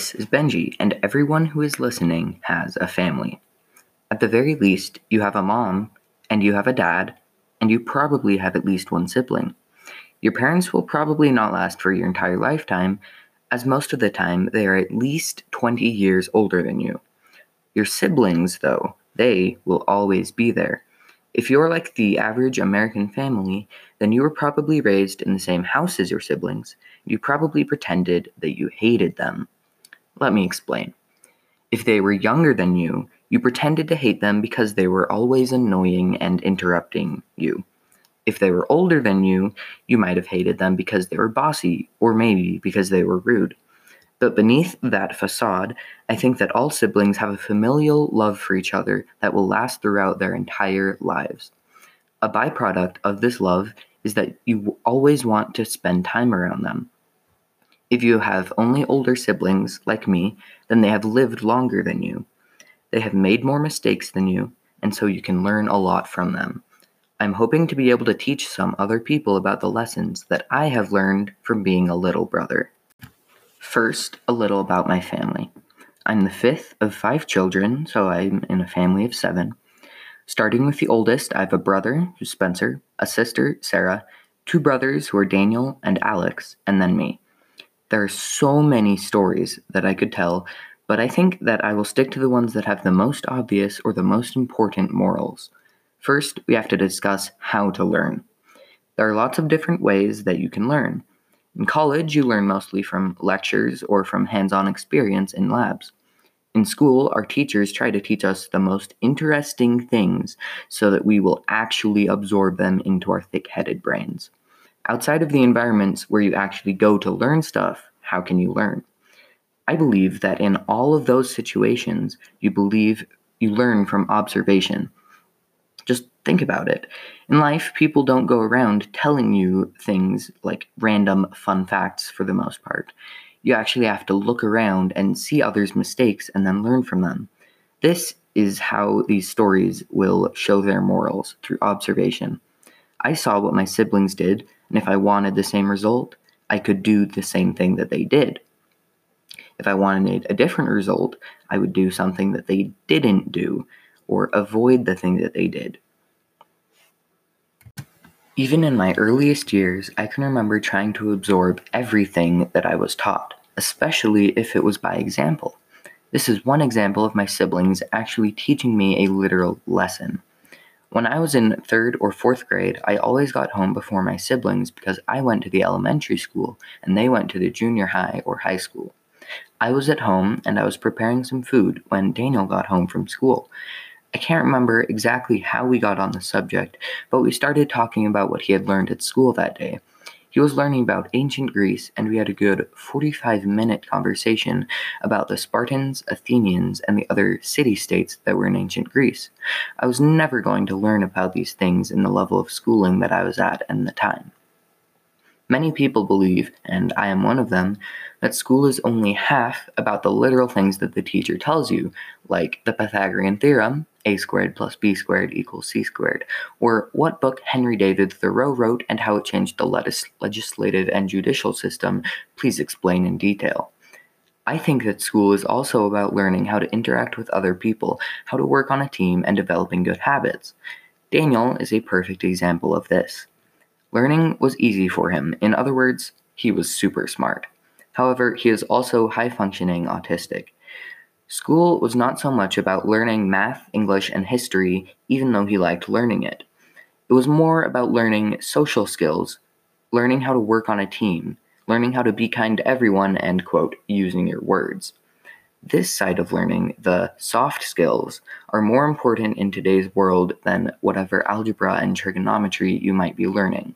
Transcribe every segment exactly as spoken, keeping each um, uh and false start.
This is Benji, and everyone who is listening has a family. At the very least, you have a mom, and you have a dad, and you probably have at least one sibling. Your parents will probably not last for your entire lifetime, as most of the time they are at least twenty years older than you. Your siblings, though, they will always be there. If you're like the average American family, then you were probably raised in the same house as your siblings. You probably pretended that you hated them. Let me explain. If they were younger than you, you pretended to hate them because they were always annoying and interrupting you. If they were older than you, you might have hated them because they were bossy, or maybe because they were rude. But beneath that facade, I think that all siblings have a familial love for each other that will last throughout their entire lives. A byproduct of this love is that you always want to spend time around them. If you have only older siblings, like me, then they have lived longer than you. They have made more mistakes than you, and so you can learn a lot from them. I'm hoping to be able to teach some other people about the lessons that I have learned from being a little brother. First, a little about my family. I'm the fifth of five children, so I'm in a family of seven. Starting with the oldest, I have a brother, who's Spencer, a sister, Sarah, two brothers who are Daniel and Alex, and then me. There are so many stories that I could tell, but I think that I will stick to the ones that have the most obvious or the most important morals. First, we have to discuss how to learn. There are lots of different ways that you can learn. In college, you learn mostly from lectures or from hands-on experience in labs. In school, our teachers try to teach us the most interesting things so that we will actually absorb them into our thick-headed brains. Outside of the environments where you actually go to learn stuff, how can you learn? I believe that in all of those situations, you believe you learn from observation. Just think about it. In life, people don't go around telling you things like random fun facts for the most part. You actually have to look around and see others' mistakes and then learn from them. This is how these stories will show their morals, through observation. I saw what my siblings did, and if I wanted the same result, I could do the same thing that they did. If I wanted a different result, I would do something that they didn't do, or avoid the thing that they did. Even in my earliest years, I can remember trying to absorb everything that I was taught, especially if it was by example. This is one example of my siblings actually teaching me a literal lesson. When I was in third or fourth grade, I always got home before my siblings because I went to the elementary school and they went to the junior high or high school. I was at home and I was preparing some food when Daniel got home from school. I can't remember exactly how we got on the subject, but we started talking about what he had learned at school that day. He was learning about ancient Greece, and we had a good forty-five minute conversation about the Spartans, Athenians, and the other city-states that were in ancient Greece. I was never going to learn about these things in the level of schooling that I was at in the time. Many people believe, and I am one of them, that school is only half about the literal things that the teacher tells you, like the Pythagorean theorem, a squared plus b squared equals c squared, or what book Henry David Thoreau wrote and how it changed the legis- legislative and judicial system. Please explain in detail. I think that school is also about learning how to interact with other people, how to work on a team, and developing good habits. Daniel is a perfect example of this. Learning was easy for him. In other words, he was super smart. However, he is also high-functioning autistic. School was not so much about learning math, English, and history, even though he liked learning it. It was more about learning social skills, learning how to work on a team, learning how to be kind to everyone, and, quote, using your words. This side of learning, the soft skills, are more important in today's world than whatever algebra and trigonometry you might be learning.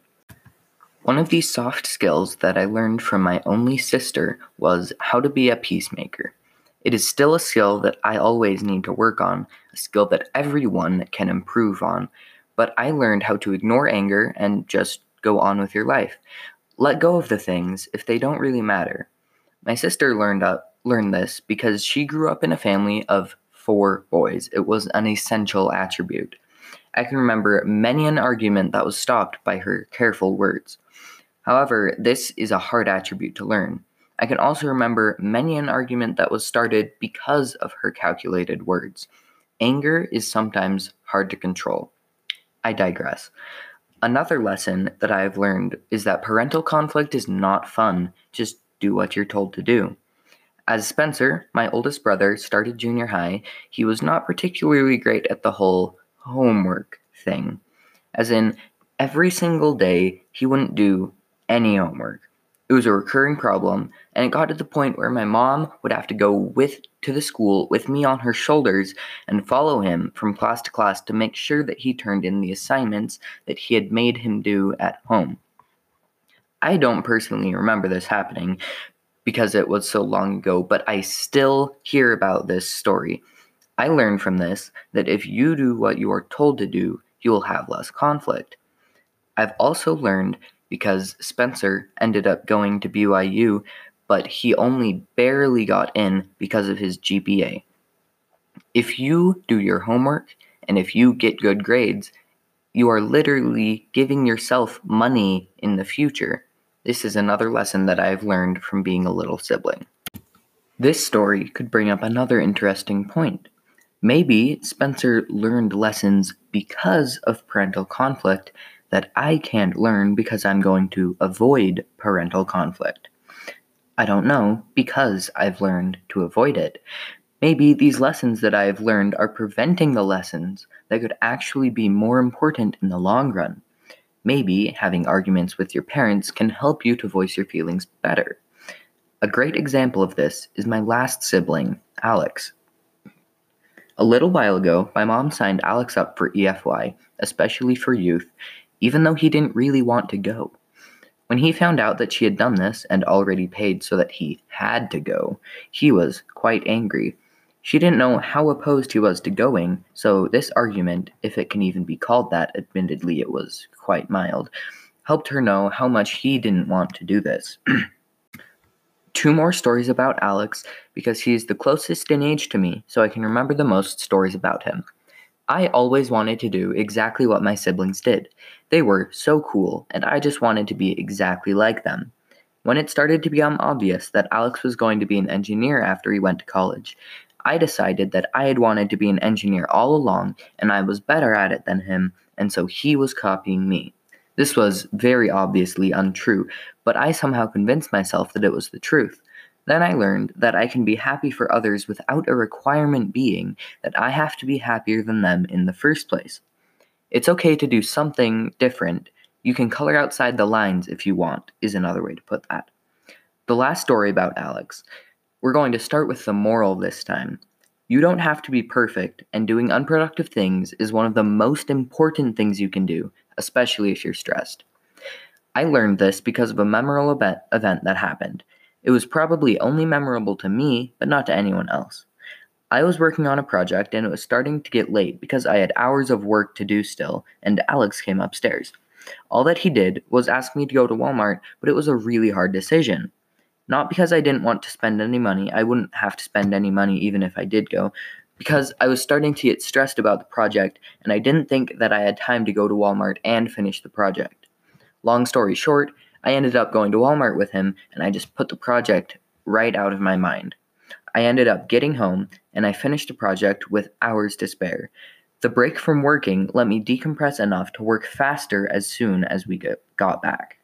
One of these soft skills that I learned from my only sister was how to be a peacemaker. It is still a skill that I always need to work on, a skill that everyone can improve on, but I learned how to ignore anger and just go on with your life. Let go of the things if they don't really matter. My sister learned up, learned this because she grew up in a family of four boys. It was an essential attribute. I can remember many an argument that was stopped by her careful words. However, this is a hard attribute to learn. I can also remember many an argument that was started because of her calculated words. Anger is sometimes hard to control. I digress. Another lesson that I have learned is that parental conflict is not fun. Just do what you're told to do. As Spencer, my oldest brother, started junior high, he was not particularly great at the whole homework thing. As in, every single day, he wouldn't do any homework. It was a recurring problem, and it got to the point where my mom would have to go with to the school with me on her shoulders and follow him from class to class to make sure that he turned in the assignments that he had made him do at home. I don't personally remember this happening because it was so long ago, but I still hear about this story. I learned from this that if you do what you are told to do, you will have less conflict. I've also learned, because Spencer ended up going to B Y U, but he only barely got in because of his G P A. If you do your homework and if you get good grades, you are literally giving yourself money in the future. This is another lesson that I've learned from being a little sibling. This story could bring up another interesting point. Maybe Spencer learned lessons because of parental conflict that I can't learn because I'm going to avoid parental conflict. I don't know because I've learned to avoid it. Maybe these lessons that I've learned are preventing the lessons that could actually be more important in the long run. Maybe having arguments with your parents can help you to voice your feelings better. A great example of this is my last sibling, Alex. A little while ago, my mom signed Alex up for E F Y, especially for youth, even though he didn't really want to go. When he found out that she had done this and already paid so that he had to go, he was quite angry. She didn't know how opposed he was to going, so this argument, if it can even be called that, admittedly it was quite mild, helped her know how much he didn't want to do this. Two more stories about Alex, because he is the closest in age to me, so I can remember the most stories about him. I always wanted to do exactly what my siblings did. They were so cool, and I just wanted to be exactly like them. When it started to become obvious that Alex was going to be an engineer after he went to college, I decided that I had wanted to be an engineer all along, and I was better at it than him, and so he was copying me. This was very obviously untrue, but I somehow convinced myself that it was the truth. Then I learned that I can be happy for others without a requirement being that I have to be happier than them in the first place. It's okay to do something different. You can color outside the lines if you want, is another way to put that. The last story about Alex. We're going to start with the moral this time. You don't have to be perfect, and doing unproductive things is one of the most important things you can do, especially if you're stressed. I learned this because of a memorable event, event that happened. It was probably only memorable to me, but not to anyone else. I was working on a project and it was starting to get late because I had hours of work to do still, and Alex came upstairs. All that he did was ask me to go to Walmart, but it was a really hard decision. Not because I didn't want to spend any money, I wouldn't have to spend any money even if I did go, because I was starting to get stressed about the project and I didn't think that I had time to go to Walmart and finish the project. Long story short, I ended up going to Walmart with him, and I just put the project right out of my mind. I ended up getting home, and I finished the project with hours to spare. The break from working let me decompress enough to work faster as soon as we got back.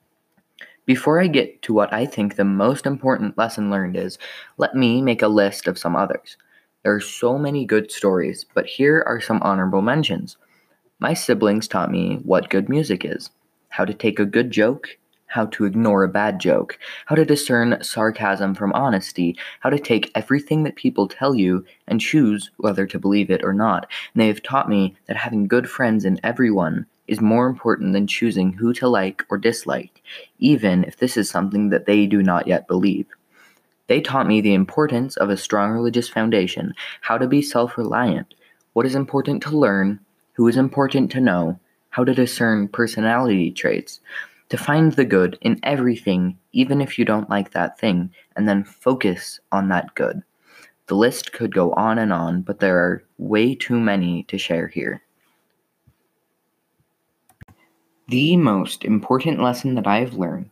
Before I get to what I think the most important lesson learned is, let me make a list of some others. There are so many good stories, but here are some honorable mentions. My siblings taught me what good music is, how to take a good joke, how to ignore a bad joke, how to discern sarcasm from honesty, how to take everything that people tell you and choose whether to believe it or not. And they have taught me that having good friends in everyone is more important than choosing who to like or dislike, even if this is something that they do not yet believe. They taught me the importance of a strong religious foundation, how to be self-reliant, what is important to learn, who is important to know, how to discern personality traits, to find the good in everything, even if you don't like that thing, and then focus on that good. The list could go on and on, but there are way too many to share here. The most important lesson that I have learned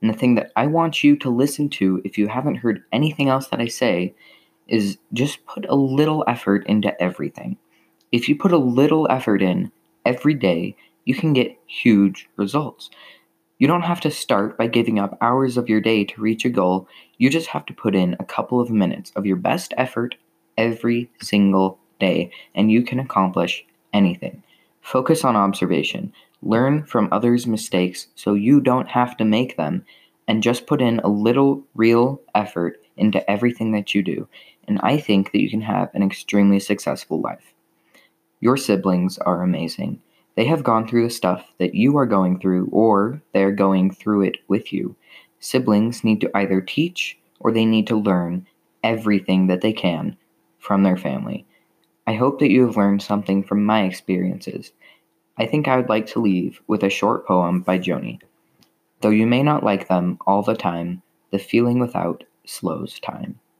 And the thing that I want you to listen to, if you haven't heard anything else that I say, is just put a little effort into everything. If you put a little effort in every day, you can get huge results. You don't have to start by giving up hours of your day to reach a goal. You just have to put in a couple of minutes of your best effort every single day, and you can accomplish anything. Focus on observation. Learn from others' mistakes so you don't have to make them, and just put in a little real effort into everything that you do. And I think that you can have an extremely successful life. Your siblings are amazing. They have gone through the stuff that you are going through, or they're going through it with you. Siblings need to either teach or they need to learn everything that they can from their family. I hope that you have learned something from my experiences. I think I would like to leave with a short poem by Joni. Though you may not like them all the time, the feeling without slows time.